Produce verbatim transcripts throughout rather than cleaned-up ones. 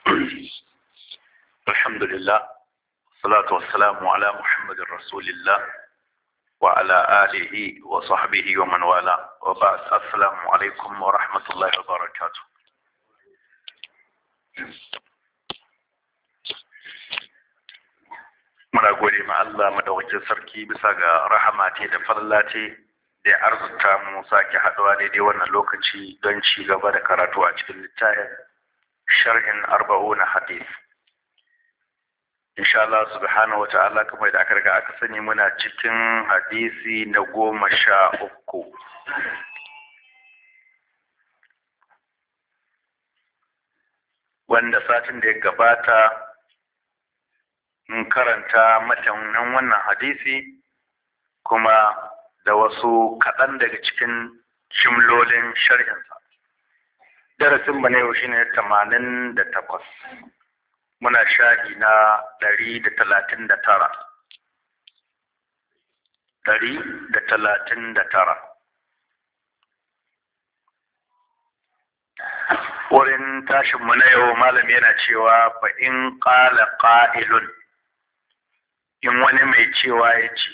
الحمد لله والصلاة والسلام على محمد رسول الله وعلى آله وصحبه ومن والاه وبعد. السلام عليكم ورحمة الله وبركاته. muna gode ma Allah madaukakin sarki bisa ga rahama ce da falla ce da arzuta mu sake haɗuwa daidai wannan lokaci don ci gaba da karatu a cikin littafin sharhin arba'una hadith. Insha Allah subhanahu wata'ala kamar da aka riga aka sani muna cikin hadisi na goma sha uku. Wanda satin da ya gabata mun karanta matanin wannan hadisi kuma da wasu kaɗan daga cikin jimlolin sharhinsa. Darasin mu na yau shine tamanin da takwas. Muna shahi na ɗari da talatin da tara. Ɗari da talatin da tara. Wurin tashin mu na yau malam yana cewa fa in qala qa'ilun, in wani mai cewa ya ce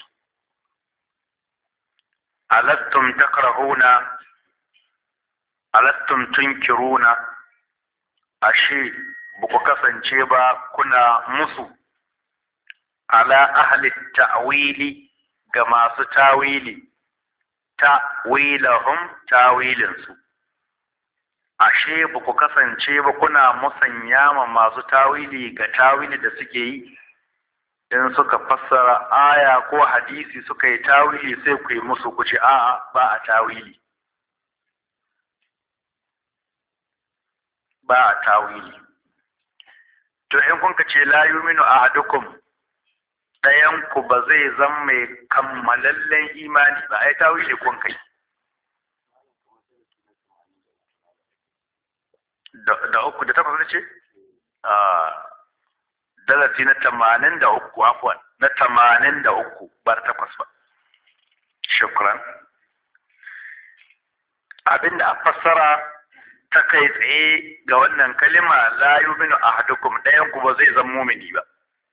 alastum takrahuna alastum tunkiruna, ashe ba ku kasance ba kuna musu ala ahli ta'wili ga masu tawili, ta'wilahum tawilinsu. Ashe ba ku kasance ba kuna musanya ma masu tawili ga tawili da suke yi, in suka fassara aya ko hadisi suka yi tawili sai ku yi musu ku ce a'a ba a tawili, ba a tawili. To in kun ce la yuminu ahadukum, ɗayan ku ba zai zama mai kammalallen imani ba, ai tawili kun kai. Da uku da takwas ce? Darasi na tamanin da uku, afwan, na tamanin da uku bar takwas ba. Shukran. Abinda a fassara ta kai tsaye ga wannan kalima la yuminu ahadukum, ɗayan ku ba zai zama mumini ba.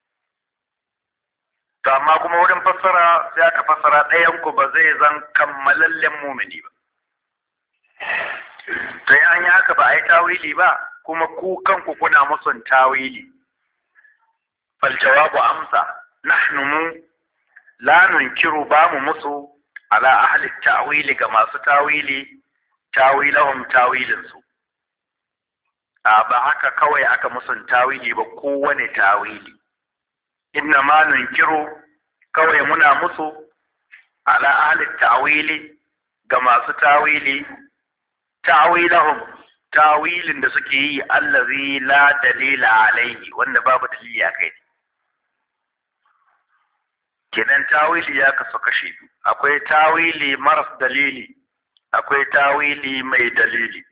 To amma kuma wurin fassara sai aka fassara ɗayan ku ba zai zan kammalallen mumini ba. To an yi haka ba a yi tawili ba, kuma ku kanku kuna musun tawili. Fal jawabu amsa, nahnu mu la nunkiru ba mu musu ala ahli ta'wili ga masu tawili, tawilahum tawilinsu. A ba haka kawai aka musun tawili ba, kowane tawili. Inna ma nunkiru, kawai muna musu ala ahli ta'wili ga masu tawili, ta'wilahum tawilin da suke yi allazi la dalila alaihi, wanda babu dalili a kai. Kenan tawili ya kasu kashe biyu, akwai tawili maras dalili, akwai tawili mai dalili.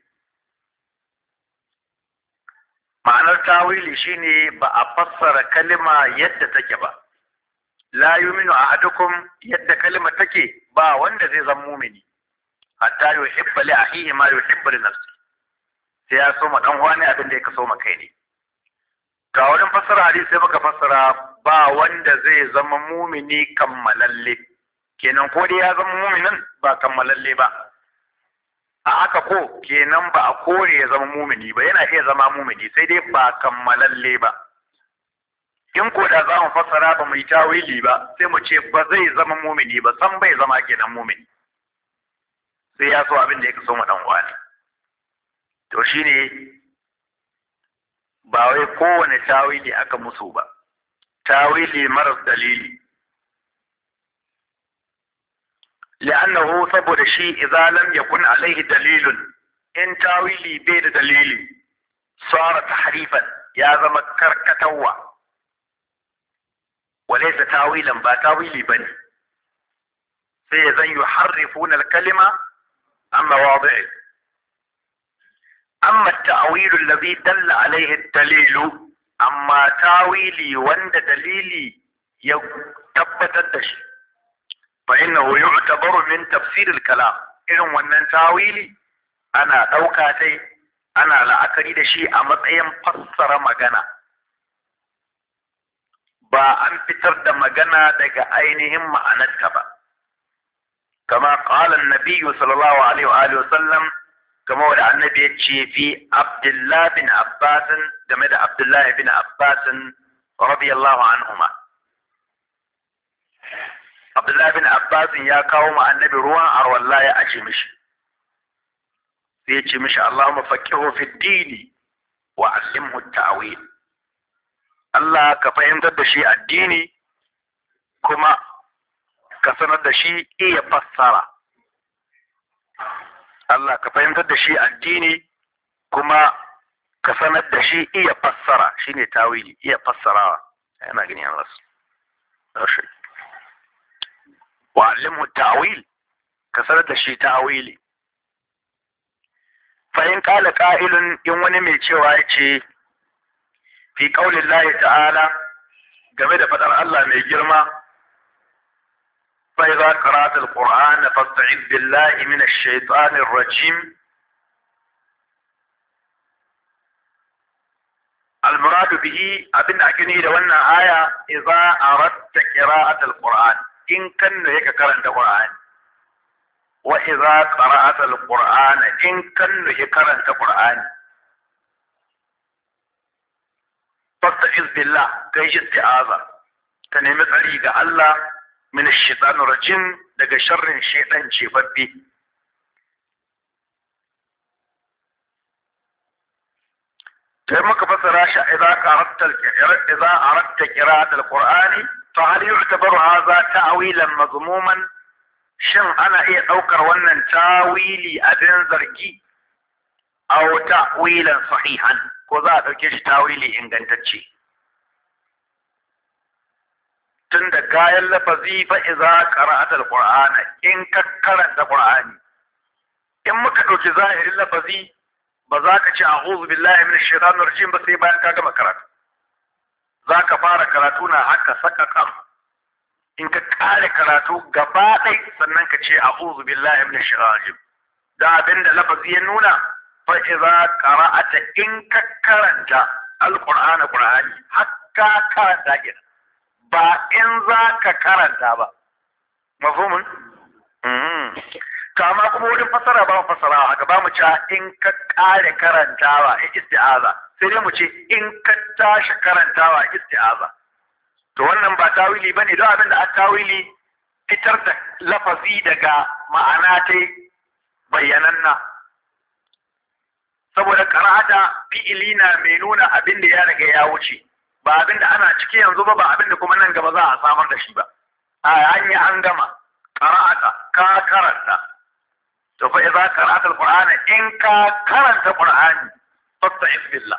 Ma'anar tawili shine ba a fassara kalima yadda take ba. La yuminu ahadukum, yadda kalima take ba wanda zai zama mumini hatta yuhibba li akhihi ma yuhibbu li nafsi, sai ya so ma dan wani abin da ya so ma kai ne. Ga wurin fassara hadisi sai muka fassara ba wanda zai zama mumini kammalalle, kenan ko dai ya zama muminin ba kammalalle ba. A haka ko kenan ba a kore ya zama mumini ba, yana iya zama mumini sai dai ba kammalalle ba. In ko da za mu fassara ba mu yi tawili ba, sai mu ce ba zai zama mumini ba, san bai zama kenan mumini, sai ya so abin da ya so ma dan wani. To shine ba wai kowane tawili aka musu ba, tawili maras dalili. لأنه saboda shi idza lam yakun alaihi dalilun, in tawili bai da dalili, sara tahrifan, ya zama karkatawa. Walaysa tawilan, ba tawili bane, sai zan yuharrifuna al-kalima عن مواضعه. أما التأويل الذي دل عليه الدليل، أما تاويلي وند دليلي يثبت الدش، فإنه يعتبر من تفسير الكلام. إذن ونن تاويلي أنا ɗauka sai ana la'akari da shi a matsayin fassara magana, ba an fitar da magana daga ainihin ma'anarta ba. Kama qala an-nabiy sallallahu alaihi wa alihi wa sallam, kama wanda annabi ya ce fi Abdullah bin Abbas, game da Abdullah bin Abbas radiyallahu anhuma. Abdullah bin Abbas ya kawo ma annabi ruwan arwalla ya aje mishi, sai ya ce mishi Allahumma faqihu fi ad-dini wa 'allimhu at-ta'wil. Allah ka fahimtar da shi addini kuma ka sanar da shi iya fassara. Allah ka fahimtar da shi addini kuma ka sanar da shi iya fassara, shine tawili, iya fassarawa. Yana gani Allah su. Wa 'allimhu at-ta'wil, ka sanar da shi ta'wili. Fa in qala qa'ilun, in wani mai cewa yace fi qaulin Allah ta'ala, game da fadar Allah mai girma, fa idza qara'ta al-Qur'ana fasta'id billahi minash shaitanir rajim. Al-muradu bihi, abinda ake nufi da wannan aya, idza aradta qira'at al-Qur'an, in kan da yake karanta Qur'ani. Wa idza qara'ta al-Qur'ana, in kan da yake karanta Qur'ani. fasta'iz billah, kai isti'aza, ka nemi tsari ga Allah min ash-shaytanir rajim, daga sharrin shaytan jefaffe. sai muka fassara shi idza qara'ta idza aradta qira'at al-Qur'ani fa hal yu'tabaru hadha ta'wilan mazmuman, shin ana iya daukar wannan tawili abin zargi aw ta'wilan sahihan, ko za a ɗauke shi tawili ingantacce? Tun da gayan lafazi fa iza qara'ata al-Qur'ana, in ka karanta Qur'ani, in muka ɗauki zahirin lafazi ba za ka ce a'udhu billahi minash shaitanir rajim ba sai bayan ka gama karatu. Za ka fara karatu na haka saka kam, in ka kare karatu gaba ɗai sannan ka ce a'udhu billahi minash shaitanir rajim. Da abinda lafazi ya nuna, fa'iza ƙara'ata, in ka karanta alƙur'ana ƙur'ani, haka karanta gina, ba in za ka karanta ba. Mafhumin? Kama kuma wurin fasara ba mu fasara haka, ba mu ci in ka ƙare karantawa in isti'aza, sai dai mu ce in ka tashi karantawa isti'aza. To wannan ba tawili ba ne, don abin da a tawili fitar da lafazi daga ma'ana ta bayyananna. Saboda qara'ata fi'ili na mai nuna abin da ya riga ya wuce, ba abin da ana ciki yanzu ba, ba abin da kuma nan gaba za a samar da shi ba. A hanya an gama, qara'ata ka karanta. To fa idza qara'ata al-Qur'ana, in ka karanta Qur'ani fasta'iz billah.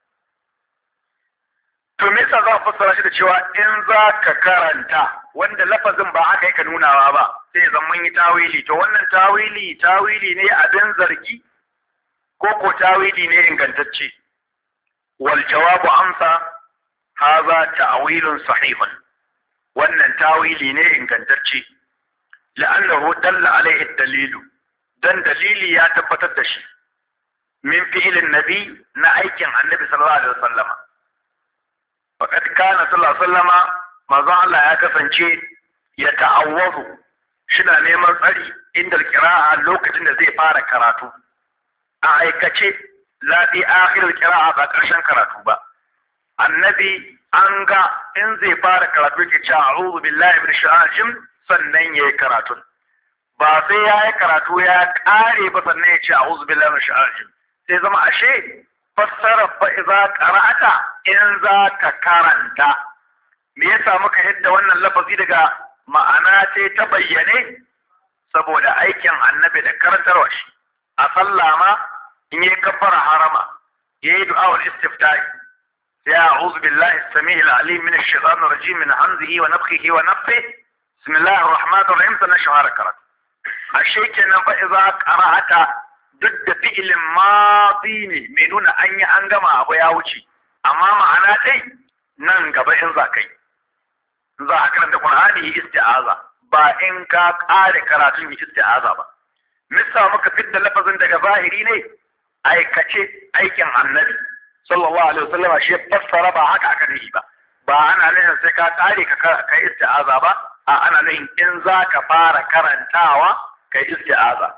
To me yasa za a fassara shi da cewa in za ka karanta, wanda lafazin ba haka yake nunawa ba, sai zan mun yi tawili. To wannan tawili tawili ne abin zargi ko ko tawili ne ingantacce? Wal jawabu amsa, haza ta'wilun sahihun, wannan tawili ne ingantacce. La'annahu dalla alaihi dalilu, dan dalili ya tabbatar da shi, min fi'ilin nabi, na aikin annabi sallallahu alaihi wasallama. Faqad kana sallallahu alaihi wasallama, manzon Allah ya kasance ya ta'awwazu, shina neman tsari inda al-qira'a, lokacin da zai fara karatu. A aikace, lafi akhirul qira'a, ba ƙarshen karatu ba. Annabi an ga in zai fara karatu yake cewa a'udhu billahi minash shaitanir rajim, sannan yayi karatun. Ba sai ya yi karatu ya ƙare ba sannan ya ce a'udhu billahi minash shaitanir rajim. Sai zama ashe fassara fa idza qara'ata, in za ka karanta. Me yasa muka hidda wannan lafazi daga ma'ana ce ta bayyane? Saboda aikin annabi da karantarwa shi. A sallah ma in yi kaffara harama, yayi du'a wal istiftahi, sai a'udhu billahi as-sami'il alim minash shaitanir rajim min hamzihi wa nafthihi wa nafthihi, bismillahir rahmanir rahim, sannan shahara karat. Ashe kenan fa idza qara'ata, duk da fi'ilin madi ne mai nuna an yi an gama abu ya wuce, amma ma'ana dai nan gaba in za kai za a karanta Qur'ani yi isti'aza, ba in ka ƙare karatun yi isti'aza ba. Misa muka fidda lafazin daga zahiri ne, aikace aikin annabi sallallahu alaihi wasallam shi fassara ba haka aka nufi ba ba ana nufin sai ka kare ka kai isti'aza ba a ana nufin in za ka fara karantawa kai isti'aza.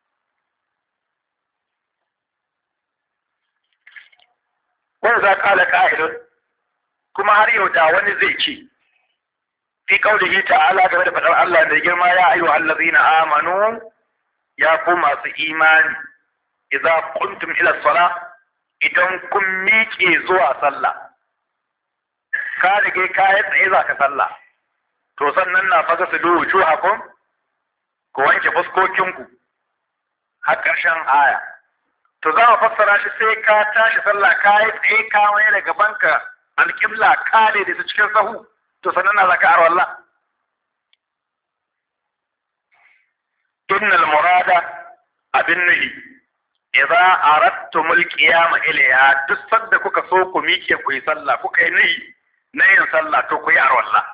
wanda za kala ka'idun kuma har yau da wani zai ce fi qaulihi ta'ala game da fadar Allah da girma ya ayyuhal ladzina amanu ya ku masu imani idza qumtum ila salah idan kun miƙe zuwa sallah ka rige kayan tsaye za ka sallah to sannan na faga su duhu wujuhakum ku wanke fuskokinku har ƙarshen aya to za a fassara shi sai ka tashi sallah ka yi tsaye ka wani da gabanka alƙibla ka ne da su cikin sahu to sannan na zaka arwallah. innal murada abin nuhi idza aradtumul qiyama ilayha duk sadda kuka so ku miƙe ku yi sallah kuka yi nuhi na yin sallah to ku yi arwallah.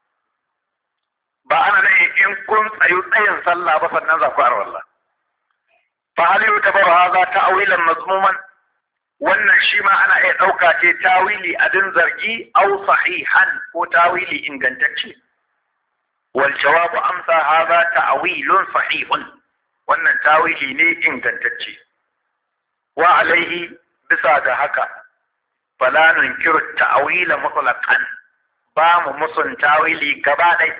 ba ana nan in kun tsayu tsayin sallah ba sannan za ku arwallah. fa hal yutabaru hadha ta'wilan mazmuman wannan shi ma ana iya ɗauka ce tawili abin zargi au sahihan ko tawili ingantacce. wal jawabu amsa hadha ta'wilun sahihun wannan tawili ne ingantacce. wa alaihi bisa ga haka fala nunkiru ta'wila mutlaqan ba mu musun tawili gaba ɗaya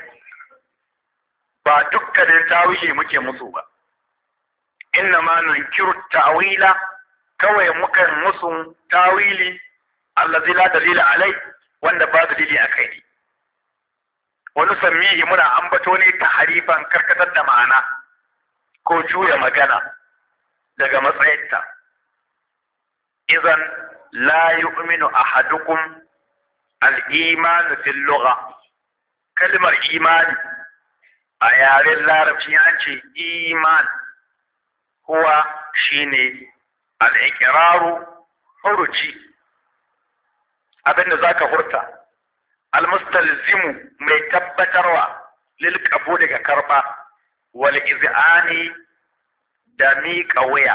ba dukkanin tawili muke musu ba. inna ma nunkiru ta'wila kawai mukan musun tawili allazi la dalila alai wanda ba dalili akai ne. wani sammihi muna ambato ne ta harifan karkatar da ma'ana ko juya magana daga matsayinta. idan la yu'minu ahadukum al-imanu fil lugha kalmar imani a yaren larabci an ce iman huwa shine al-iqraru huruci abinda zaka hurta al-mustalzimu mai tabbatarwa lil qabul ga karba wal iz'ani da miƙa wuya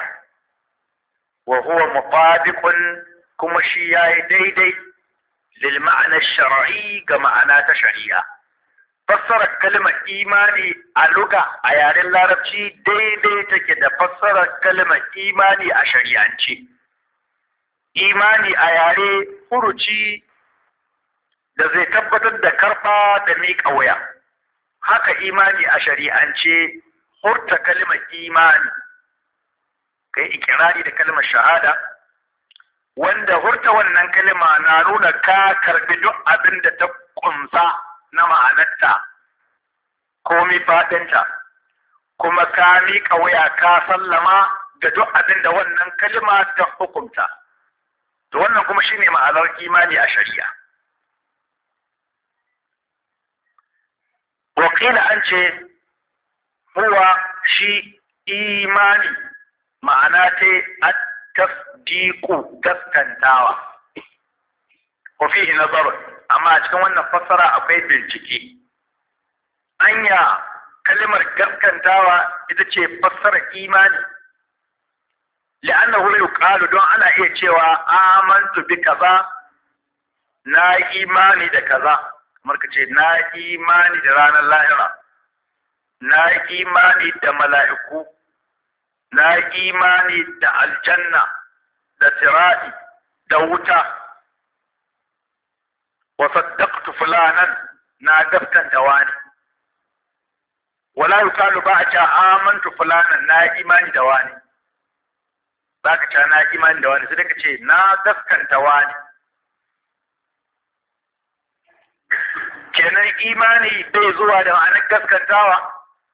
wa huwa mutabiqun kuma shi yayi daidai lil ma'ana shar'i ga ma'ana ta shari'a. fassara kalmar imani a luga a yaren larabci daidai take da fassarar kalmar imani a shari'ance. imani a yare furuci da zai tabbatar da karɓa da miƙa wuya. haka imani a shari'ance hurta kalmar imani kai ikirari da kalmar shahada wanda hurta wannan kalma na nuna ka karbi duk abin da ta kumsa na ma'anarta komi faɗinta kuma ka miƙa wuya ka sallama da duk abin da wannan kalma ta hukunta. to wannan kuma shine ma'anar imani a shari'a. wakila an ce huwa shi imani ma'ana ta at-tasdiqu gaskantawa wa fihi nazar amma a cikin wannan fassara akwai bincike. anya kalmar gaskantawa ita ce fassara imani li'annahu yuqalu don ana iya cewa amantu bi kaza na imani da kaza kamar ka ce na imani da ranar lahira na imani da mala'iku na imani da aljanna da sirati da wuta wa saddaqtu fulanan na gaskanta wani wala yuqalu ba a ce amantu fulanan na imani da wani zaka ce na imani da wani sai ka ce na gaskanta wani. kenan imani bai zuwa da ma'anar gaskantawa.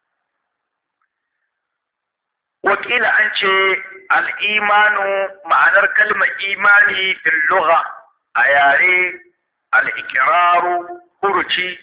wakila an ce al'imanu ma'anar kalmar imani fil lugha a yare al'ikiraru huruci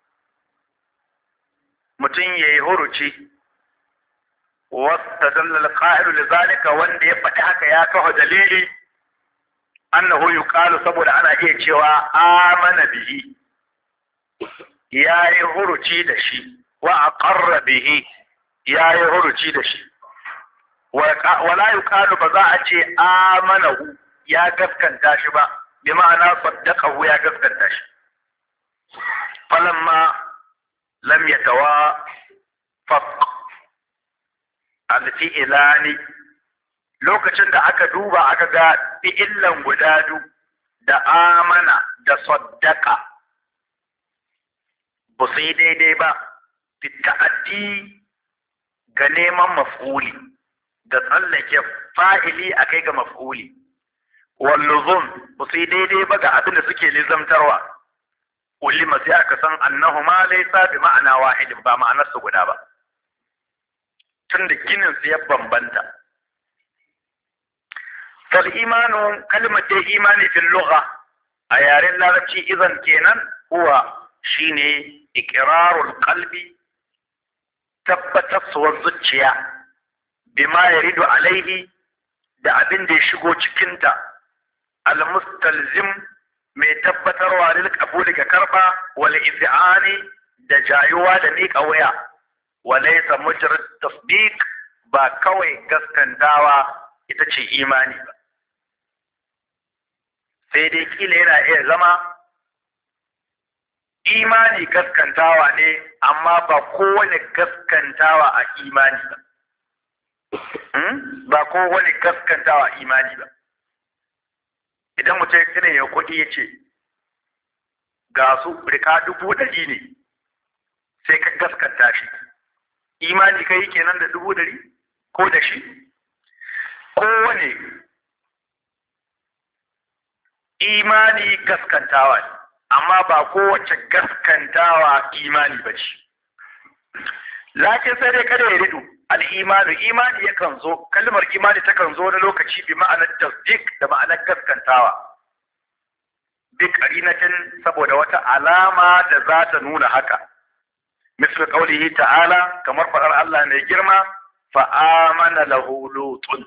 mutum ya yi huruci wasta dallal qa'ilu lidhalika wanda ya faɗi haka ya kawo dalili annahu yuqalu saboda ana iya cewa amana bihi ya yi huruci da shi wa aqarra bihi ya yi huruci da shi wala yuqalu ba za a ce amanahu ya gaskanta shi ba bi ma'ana saddaqahu ya gaskanta shi falamma lam yatawafaq al-fi'lani lokacin da aka duba aka ga fi'illan guda biyu da amana da saddaqa ba su yi daidai ba fi ta'addi ga neman maf'uli da tsallake fa'ili a kai ga maf'uli walluzum ba su yi daidai ba ga abin da suke lizamtarwa ulima sai aka san annahu ma laysa bi ma'ana wahidin ba ma'anar su guda ba tunda ginin su ya bambanta fal imanu kalmar da imani fil lugha a yaren larabci idan kenan huwa shine iqrarul qalbi tabbatarwar zuciya bima yaridu alaihi da abin da ya shigo cikinta al-mustalzim mai tabbatarwa lil qabuli ga karba wal iz'ani da jayuwa da miƙa waya wa laysa mujrad tasdiq ba kawai gaskantawa ita ce imani ba sai dai kila yana iya zama imani gaskantawa ne amma ba kowane gaskantawa a imani ba ba kowane gaskantawa a imani ba idan mutum ya kira ya kuɗi ya ce ga su rika dubu ɗari ne sai ka gaskanta shi imani kai kenan da dubu ɗari ko da shi kowane imani gaskantawa ne amma ba kowace gaskantawa imani ba ce. Lakin sai dai kada ya ridu al'imanu imani yakan zo kalmar imani takan zo na lokaci bi ma'anar tasdik da ma'anar gaskantawa bi qarinatin saboda wata alama da za ta nuna haka misal qaulihi ta'ala kamar faɗar Allah mai girma fa amana lahu lutun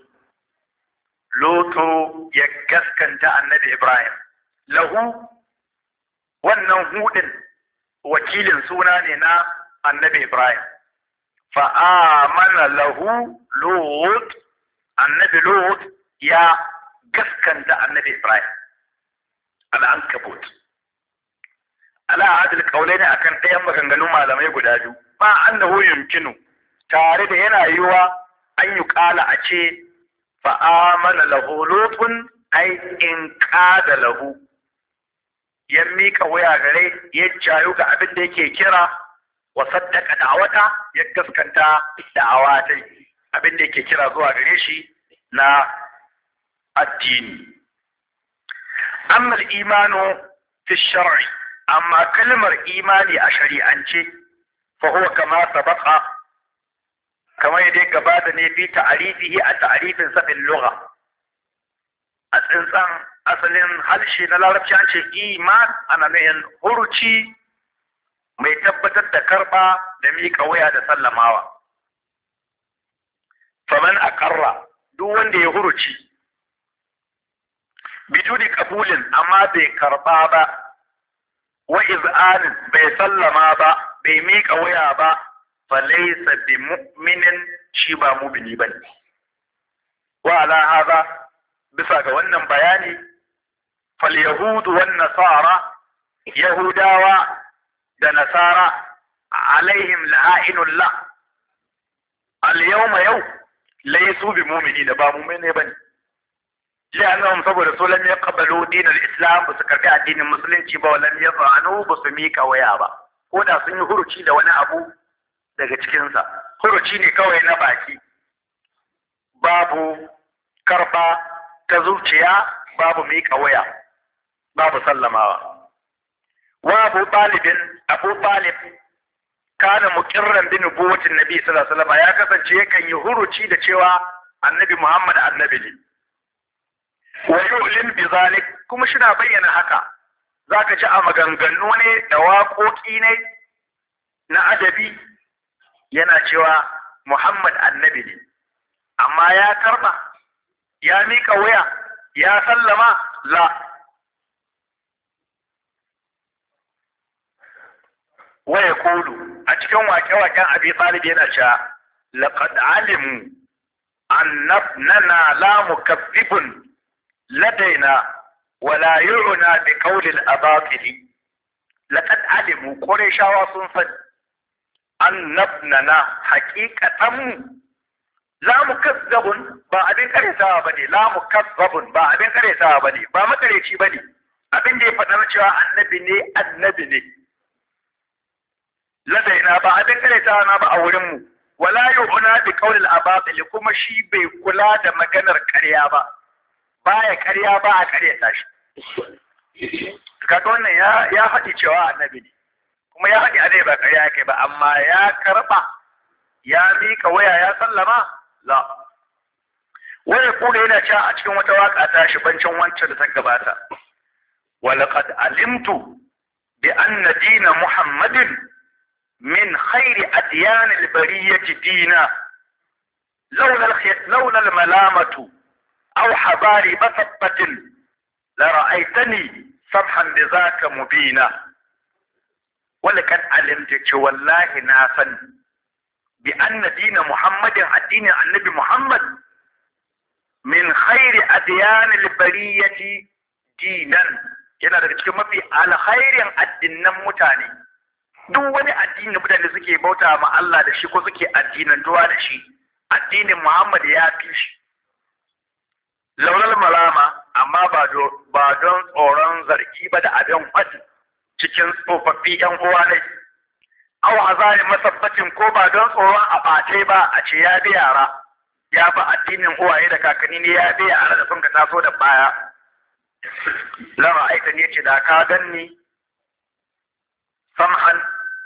lutu ya gaskanta annabi Ibrahim lahu wannan hudin wakilin suna ne na annabi Ibrahim fa'amana lahu Lut annabi Lut ya gaskanta annabi Ibrahim al-ankabut ala hadil kaulai ne akan ɗayan maganganun malamai guda biyu ba annahu yumkinu tare da yana yiwa an yi kala a ce fa'amana lahu Lutun ai in qada lahu ya mika waya gare ya jayo ga abin da yake kira wa saddaka da'awata ya gaskanta da'awa ta abin da yake kira zuwa gare shi na addini amma al-imanu fi shar'i amma kalmar imani a shari'ance fa huwa kama sabaqa kamar yadda ya gabata ne fi ta'arifihi a ta'arifin sa bil lugha a tsintsan asalin harshe na larabci an ce iman ana nuhin huruci mai tabbatar da karba da miƙa waya da sallamawa faman aqarra duk wanda ya huruci biduni qabulin amma bai karba ba wa iz'anin bai sallama ba bai miƙa waya ba fa laysa bi mu'minin shi ba mu'mini bane wa ala hadha bisa ga wannan bayani fal yahudu wan nasara yahudawa da nasara alaihim la'inullah al yawma yau laysu bi mu'minina ba mu'mine bane لأنهم saboda su lam yaqbalu din al-islam ba su karbi addinin musulunci ba walam yafanu ba su mika waya ba ko da sun yi huruci da wani abu daga cikin sa huruci ne kawai na baki babu karba ta zuciya babu mika waya babu sallamawa wa Abu Talibin Abu Talib kana muqirran bi nubuwatin nabi sallallahu alaihi wasallam ya kasance yakan yi huruci da cewa annabi Muhammad annabi ne wa yu'lin bi zalik kuma shi na bayyana haka zaka ji a maganganu ne da waƙoƙi ne na adabi yana cewa Muhammad annabi ne amma ya karba ya mika waya ya sallama la wa yaqulu a cikin waƙe-waƙen Abi Talib yana cewa laqad alimu annabnana la mukazzibun ladaina wala yu'na bi qawli al-abatil laqad alimu qurayshawa sun san annabnana haqiqatan la mukazzabun ba abin karetawa bane la mukazzabun ba abin karetawa bane ba makareci bane abin da ya faɗa cewa annabi ne annabi ne ladaina ba abin karetawa na ba a wurin mu wala yu'na bi qawli al-abatil kuma shi bai kula da maganar ƙarya ba baya ƙarya ba a ƙaryata shi kaga wannan ya ya faɗi cewa annabi ne kuma ya faɗi annabi ba ƙarya yake ba amma ya karɓa ya mika waya ya sallama la wani kula yana cewa a cikin wata waka ta shi bancin wancan da ta gabata walaqad alimtu bi anna dina muhammadin min khairi adyan al-bariyati dina laula laula al-malamatu aw habari basabbatin la ra'aytani sabhan bi zaka mubina walaqad alimtu ce wallahi na san bi anna dina muhammadin addinin annabi muhammad min khairi adyan al-bariyati dinan yana daga cikin mafi alkhairin addinan mutane duk wani addini da mutane suke bauta ma Allah da shi ko suke addinan duwa da shi addinin muhammad ya fi shi launar malama amma ba don tsoron zargi ba da abin faɗi cikin tsofaffi yan uwa ne aw azari masabbacin ko ba don tsoron a ɓace ba a ce ya bi yara ya ba addinin uwaye da kakanni ne ya bi yara da sun ka taso da baya lama aika ne ce da ka ganni sam'an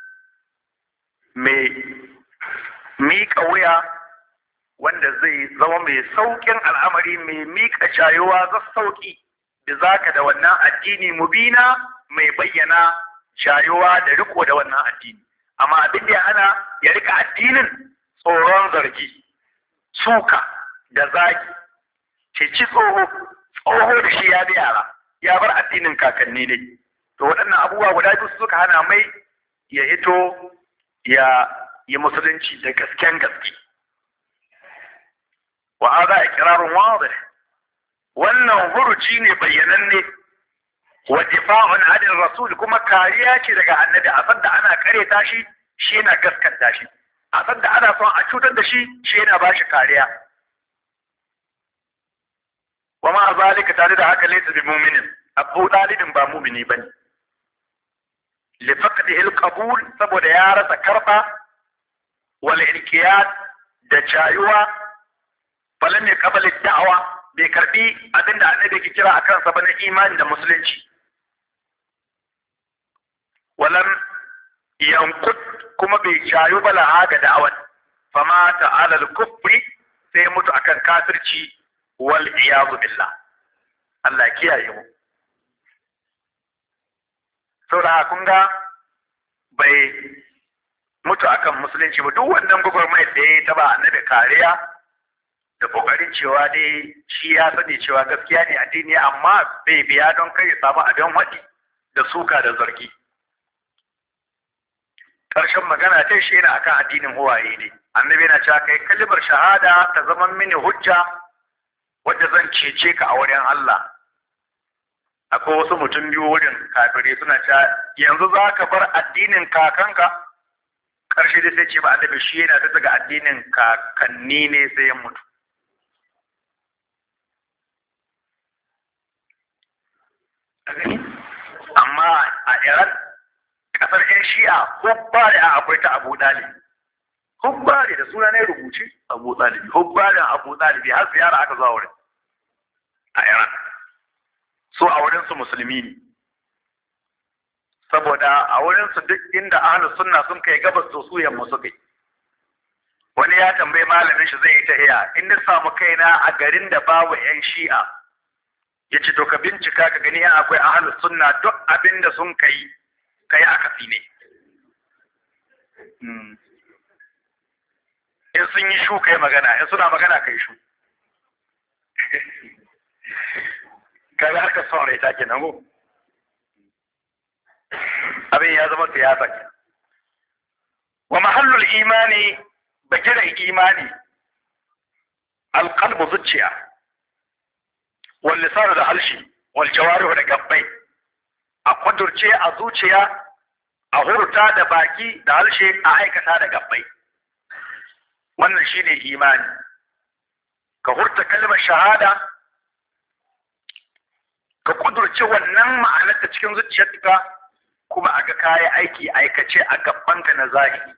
mai miƙa wuya wanda zai zama mai sauƙin al'amari mai miƙa shayuwa za sauƙi da zaka da wannan addini mubina mai bayyana shayuwa da riko da wannan addini amma abin da ya hana ya rika addinin tsoron zargi suka da zagi ce ci tsoho tsoho da shi ya bi yara ya bar addinin kakanni ne to waɗannan abubuwa guda biyu suka hana mai ya hito ya yi musulunci da gasken gaske wa hadha iqrarun wadih wannan huruci ne bayyananne wa difa'un 'anil rasul kuma kariya ce daga annabi a sanda ana kareta shi shi yana gaskanta shi a sanda ana son a cutar da shi shi yana ba shi kariya wa ma zalika tare da haka laysa bi mu'minin abu dalibin ba mu'mini bane li faqdihi al-qabul saboda ya rasa karba wal inqiyad da jayuwa falan ne kabali da'awa bai karbi abinda annabi ke kira akan sa bane imani da musulunci walam yankut kuma bai jayu bala haga da'awat fama ta'ala al-kufri sai mutu akan kafirci wal iyadu billah Allah ya kiyaye mu saboda kun ga bai mutu akan musulunci ba duk wannan gwagwarmayar da ya taba annabi kariya da kokarin cewa dai shi ya sani cewa gaskiya ne addini amma bai biya don kai ya samu abin waɗi da suka da zargi ƙarshen magana ta shi yana akan addinin huwaye ne annabi yana cewa kai kalmar shahada ta zama mini hujja wadda zan cece ka a wurin Allah akwai wasu mutum biyu wurin kafirai suna cewa yanzu za ka bar addinin kakanka ƙarshe da sai ce ba annabi shi yana ta daga addinin kakanni ne sai ya mutu amma a Iran kasar yan shi'a hubbari a akwai ta Abu Dalib hubbari da suna ne rubuce Abu Dalib hubbarin Abu Dalib har ziyara aka zuwa wurin a Iran so a wurin su musulmi ne saboda a wurin su duk inda ahlus sunna sun kai gabas to su yamma su kai wani ya tambayi malamin shi zai yi ta iya in na samu kaina a garin da babu yan shi'a ya ce to ka bincika ka gani yan akwai ahlus sunna duk abin da sun kai kai akasi ne in sun yi shu kai magana in suna magana kai shu kaga haka son rai take nan go abin ya zama siyasa ke wa mahallul imani bagiran imani alqalbu zuciya wal lisanu da halshi wal jawarihu da gabbai a kudurce a zuciya a hurta da baki da halshe a aikata da gabbai wannan shine imani ka hurta kalmar shahada ka kudurce wannan ma'anar ta cikin zuciyarka kuma aka kayi aiki aikace a gabanka na zahiri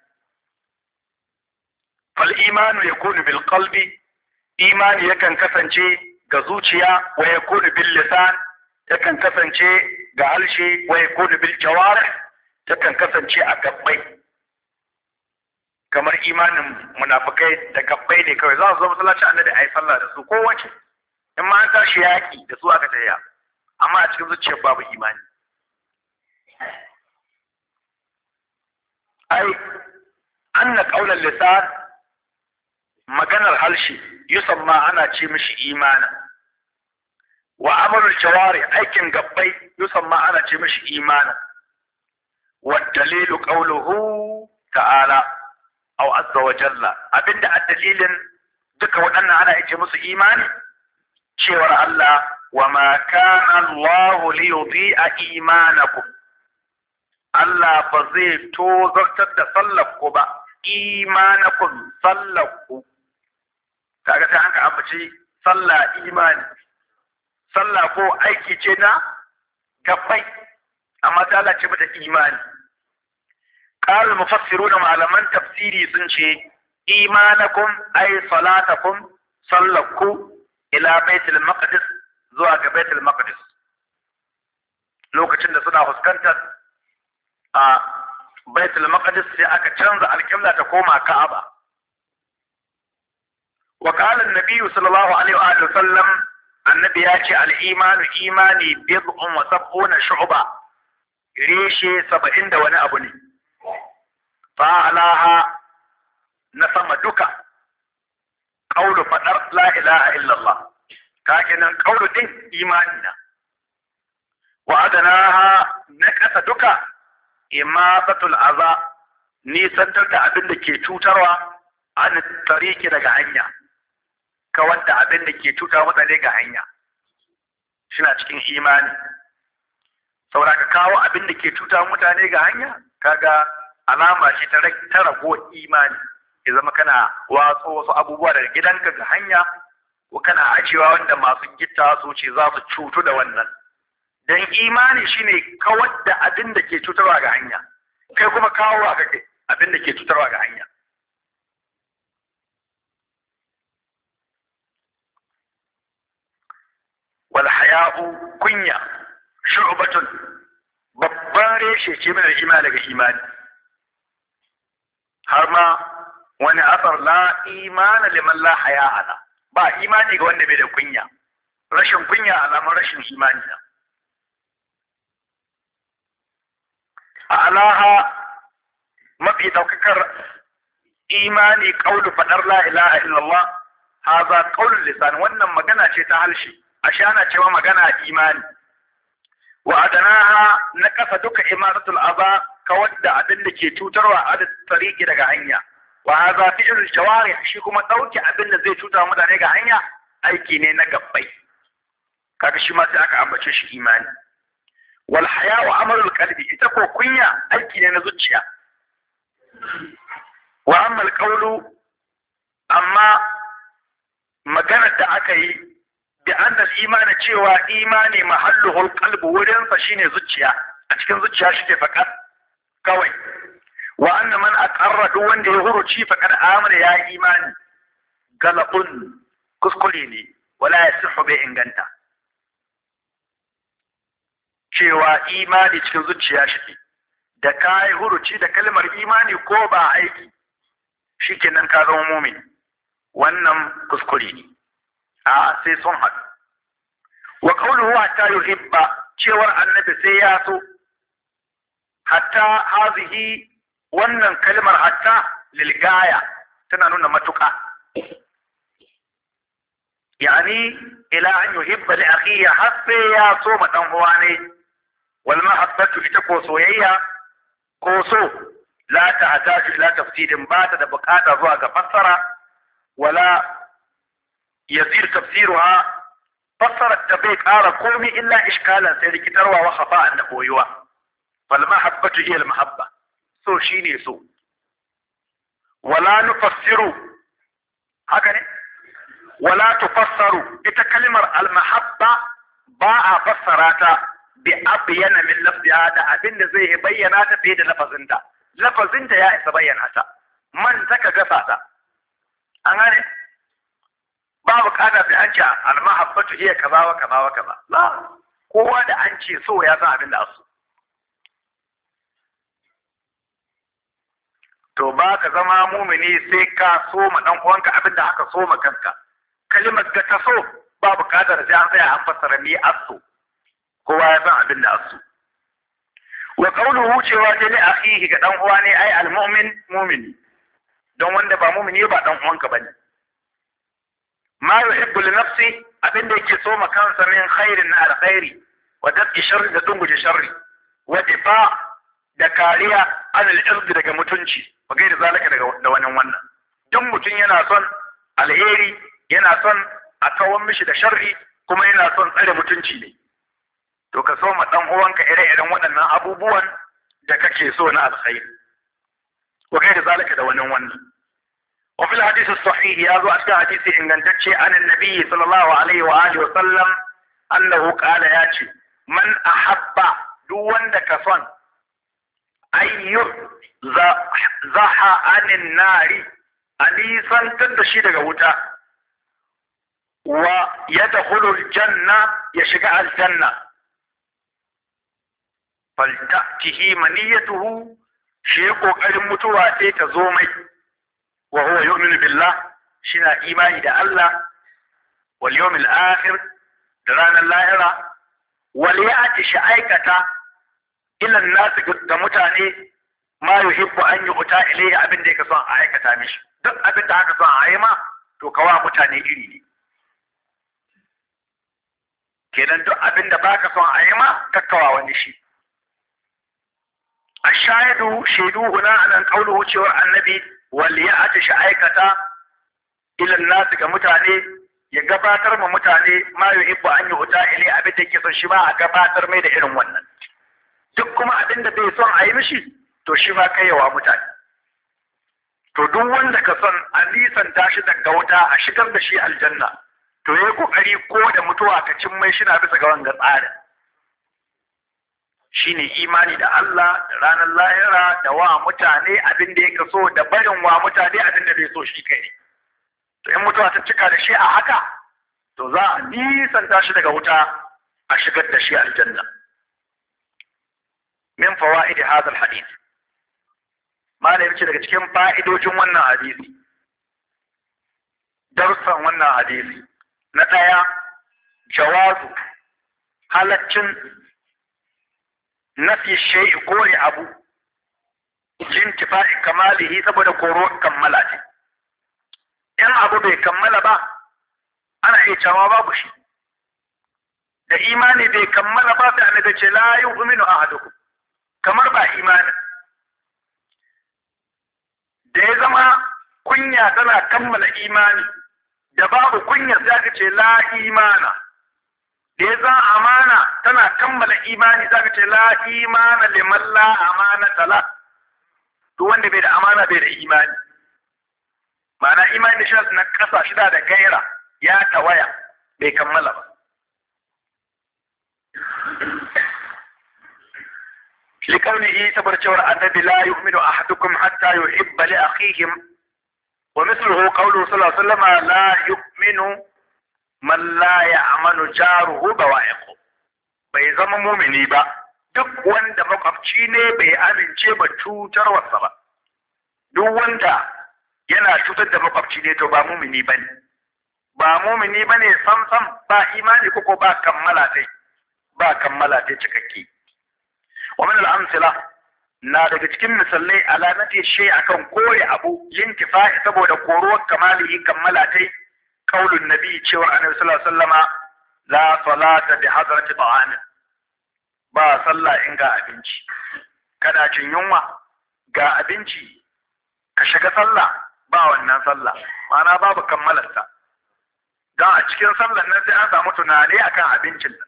fal imanu yakunu bil qalbi imani yakan kasance ga zuciya wa yakunu bil lisan yakan kasance ga halshe wa yakunu bil jawarih yakan kasance a gabbai kamar imanin munafikai da gabbai ne kawai za su zo masallaci annabi ayi sallah da su ko wace in ma an tashi yaki da su aka tayya amma a cikin zuciyar babu imani ai anna qaulal lisan maganar halshi yusamma ana ce mishi imana wa amalul jawari aikin gabbai yusamma ana ce mishi imana wa dalilu qawluhu ta'ala aw azza wa jalla abinda addalilin duka waɗannan ana ce musu imani cewar Allah wa ma kana Allah li yudhi'a imanakum Allah ba zai tozartar da sallar ku ba imanakum sallar ku kaga sai an ka ambaci sallah imani sallah ko aiki ce na gabbai amma ta Allah ce mata imani qal mufassiruna malaman tafsiri sun ce imanakum ay salatakum sallaku ila baitul maqdis zuwa ga baitul maqdis lokacin da suna fuskantar a baitul maqdis sai aka canza alƙibla ta koma ka'aba wa qala an-nabi sallallahu alaihi wa sallam annabi ya ce al-imanu imani bid'un wa sab'una shu'ba reshe saba'in da wani abu ne fa alaha na sama duka qawlu fadar la ilaha illallah kake nan qawlu din imani na wa adanaha na kasa duka imatatul aza nisantar da abin da ke cutarwa an tariki daga hanya kawar da abin da ke cuta mutane ga hanya shina cikin imani saboda ka kawo abin da ke cuta mutane ga hanya kaga alama ce ta rago imani ya zama kana watso wasu abubuwa daga gidanka ga hanya ko kana ajiyewa wanda masu gitta su ce za su cutu da wannan dan imani shine kawar da abin da ke cutarwa ga hanya kai kuma kawo a kake abin da ke cutarwa ga hanya wal haya'u kunya shu'batun babban reshe ce mai imani daga imani har ma wani asar la imana liman la haya'a ba imani ga wanda bai da kunya rashin kunya alamar rashin imani na a alaha mafi daukakar imani kaulu fadar la ilaha illallah haza qaulul lisan wannan magana ce ta halshi ashana cewa magana imani wa adanaha na kasa duka imaratul aba kawar da abin da ke cutarwa a da tariki daga hanya wa haza fi'lul jawarih shi kuma dauke abin da zai cuta mutane ga hanya aiki ne na gabbai kaga shi ma sai aka ambace shi imani wal haya wa amalul qalbi ita ko kunya aiki ne na zuciya wa amma alqawlu amma magana da aka yi bi annal imani cewa imani mahalluhul qalbu wurin sa shine zuciya a cikin zuciya shi ke fakat kawai wa anna man aqarra duk wanda ya huruci faqad amana ya imani galabun kuskure ne wala yasihu bi inganta cewa imani cikin zuciya shi da kai huruci da kalmar imani ko ba aiki shikenan ka zama mu'min wannan kuskure ne a sai sun haɗu wa qawluhu hatta yuhibba cewar annabi sai ya so hatta hazihi wannan kalmar hatta lilgaya tana nuna matuƙa yani ila an yuhibba li akhihi har sai ya so ma dan uwa ne wal mahabbatu ita ko soyayya ko so la tahtaju ila tafsirin ba ta da bukata zuwa ga fassara wala yazir tafsiruha fassarar ta bai ƙara komi illa iskalan sai rikitarwa wa khafa'an da boyuwa fal mahabbatu hiya al mahabba so shine so wala nufassiru haka ne wala tufassaru ita kalimar al mahabba ba a fassara ta bi abyana min lafziha da abin da zai bayyana ta fiye da lafazinta lafazinta ya isa bayyana ta man taka gasa ta an gane ba bukata sai an ce almahabbatu iya kaza wa kaza wa kaza la kowa da an ce so ya san abin da asu to ba ka zama mumini sai ka so ma dan uwanka abin da aka so ma kanka kalimar da ta so ba bukatar sai an tsaya an fassara ni asu kowa ya san abin da asu wa qawluhu cewa ta li akhihi ga dan uwa ne ai almu'min mu'mini don wanda ba mu'mini ba dan uwanka bane ma yuhibbu li nafsi abin da yake so ma kansa min khairin na alkhairi wa dafi sharri da dunguje sharri wa difa da kariya an al-ird daga mutunci wa gaida zalika daga da wannan wannan duk mutun yana son alheri yana son a kawon mishi da sharri kuma yana son tsare mutunci ne to ka so ma dan uwanka ire-iren waɗannan abubuwan da kake so na alkhairi wa gaida zalika da wannan wannan وفي الحديث الصحيح يا أشكى حديث إن كنتشي عن النبي صلى الله عليه وآله وسلم أنه قال ياتي من أحب دون دكفن أن يزح عن النار أليسا تدشي دقوتا ويدخل الجنة يشقع الجنة فلتأته منيته شيء المتواتي تزومي وهو يؤمن بالله شنا إيماني دا الله واليوم الآخر دران اللاهرة وليأتي شعيكة إلى الناس كمتاني ما يحب أن يؤتى إليه أبن ديك صنع عيكة مش دق أبن ديك صنع عيما تو كوا متاني إليه kenan duk abin da baka son a yi ma kakkawa wani shi ashahidu shaidu huna anan qauluhu cewa annabi wal ya'ti sha'aikata ila nas ga mutane ya gabatar ma mutane ma yuhibbu an yu'ta ilai abin da yake son shi ba a gabatar mai da irin wannan duk kuma abin da bai son a yi mishi to shi ma kaiwa mutane to duk wanda ka son a nisan tashi daga wuta a shigar da shi aljanna to yayi kokari ko da mutuwa ka cin mai shi na bisa ga wanga tsarin shine imani da Allah da ranar lahira da wa mutane abin da yake so da barin wa mutane abin da bai so shi kai to in mutuwa ta cika da shi a haka to za a nisanta shi daga wuta a shigar da shi aljanna min fawaid hadha alhadith malai yace daga cikin fa'idojin wannan hadisi darsan wannan hadisi na daya jawazu halaccin nafi shay'i kore abu lintifa'i kamalihi saboda koro kammala ce in abu bai kammala ba ana iya cewa babu shi da imani bai kammala ba sai annabi ce la yu'minu ahadukum kamar ba imani da ya zama kunya tana kammala imani da babu kunya sai aka ce la imana da ya zama amana tana kammala imani sai aka ce la imana liman la amana tala duk wanda bai da amana bai da imani ma'ana imani da shi na kasa shida da gaira ya tawaya bai kammala ba لقوله تبارك النبي لا يؤمن أحدكم حتى يحب لأخيهم ومثله قوله صلى الله عليه وسلم لا يؤمن من لا يأمن جاره بوائقه bai zama mumini ba duk wanda makwabci ne bai amince ba cutarwarsa ba duk wanda yana cutar da makwabci ne to ba mumini bane ba mumini bane sam sam ba imani koko ba kammala dai ba kammala dai cikakke wa min al-amsila na daga cikin misalai alamati shay akan kore abu lintifa'i saboda koruwar kamali kammala dai qaulun nabi cewa annabi sallallahu alaihi wasallama la salata bi hadrati ta'am ba sallah in ga abinci kana jin yunwa ga abinci ka shiga sallah ba wannan sallah ma'ana babu kammalarta don a cikin sallar nan sai an samu tunani akan abincin nan.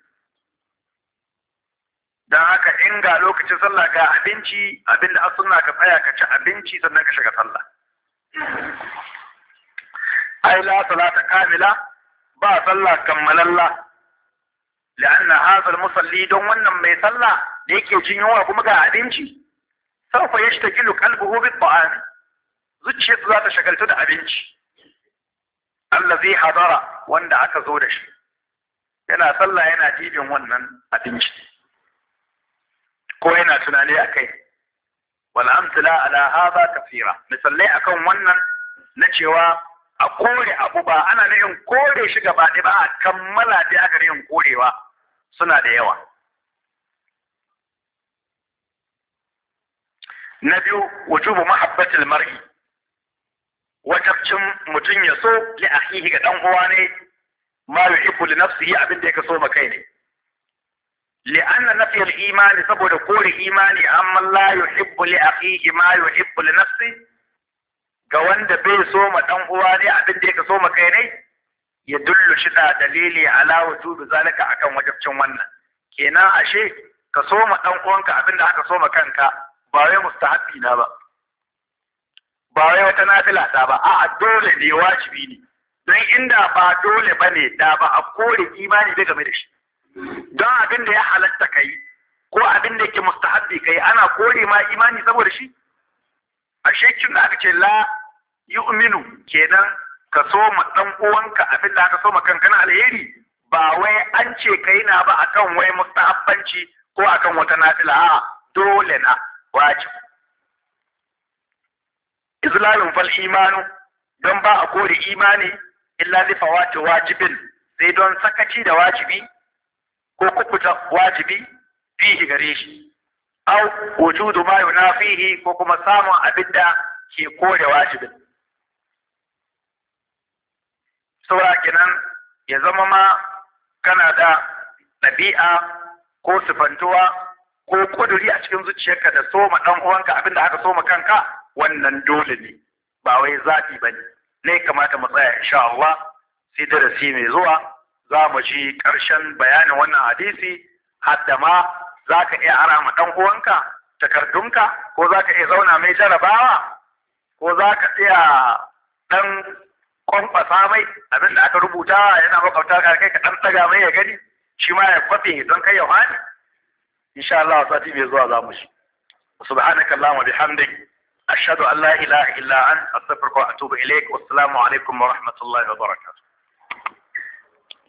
Don haka in ga lokacin sallah ga abinci, abinda an sunna ka tsaya ka ci abinci sannan ka shiga sallah. Ai la salata kamila, ba sallah kammalalla. La'anna hadha al-musalli, don wannan mai sallah da yake jin yunwa kuma ga abinci, sawfa yashtagilu qalbuhu bit-ta'am, zuciyarsa za ta shagaltu da abinci. Allazi hadara, wanda aka zo da shi, yana sallah yana dibin wannan abinci ko yana tunani akai. Wal amsala ala hadha kathira, misalai akan wannan na cewa a kore abu ba ana yin kore shi gaba ɗaya ba, a kammala dai aka yin korewa suna da yawa. Na biyu, wujubu mahabbatil mar'i, wajabcin mutum ya so li akhihi ga dan uwa ne ma yuhibbu li nafsihi, abin da yake so ma kai ne. Li anna nafi al imani, saboda kore imani, amma la yuhibbu li akhihi ma yuhibbu li nafsihi, ga wanda bai so ma dan uwa ne abin da yake so ma kai ne, ya dullu shi da dalili ala wujubi zalika, akan wajabcin wannan. Kenan ashe ka so ma dan uwanka abin da aka so ma kanka ba wai mustahabbi na ba, ba wai wata nafila ta ba, a'a dole ne, wajibi ne. Don inda ba dole bane da ba a kore imani da game da shi. Don abin da ya halatta kai ko abin da yake mustahabbi kai ana kore ma imani saboda shi. Ashe kin da aka ce la yu'minu, kenan ka so ma dan uwanka abin da aka so ma kanka na alheri, ba wai an ce kai na ba akan wai mustahabbanci ko akan wata nafila, a'a dole na, wajibi. Izlalun fal imanu, don ba a kore imani illa li fawati wajibin, sai don sakaci da wajibi ko kubuta wajibi fihi gare shi, au wujudu ma yunafihi, ko kuma samun abin da ke kore wajibin. Saura kenan ya zama ma kana da ɗabi'a ko sifantuwa ko kuduri a cikin zuciyarka da soma ɗan uwanka abin da aka soma kanka, wannan dole ne, ba wai zaɓi ba ne. Ne kamata mu tsaya insha Allah, sai darasi mai zuwa za mu ji ƙarshen bayanin wannan hadisi, hadda ma za ka iya ara ma ɗan uwanka takardunka, ko za ka iya zauna mai jarabawa, ko za ka iya ɗan kwamfasa mai abin da aka rubuta yana makwabta ka kai ka ɗan ɗaga mai ya gani, shi ma ya kwafe don kai ya hani. Insha Allah sati mai zuwa za mu ji. Subhanaka Allahumma bihamdik, ashhadu an la ilaha illa anta, astaghfiruka wa atubu ilaik. Wassalamu alaikum wa rahmatullahi wa barakatuh.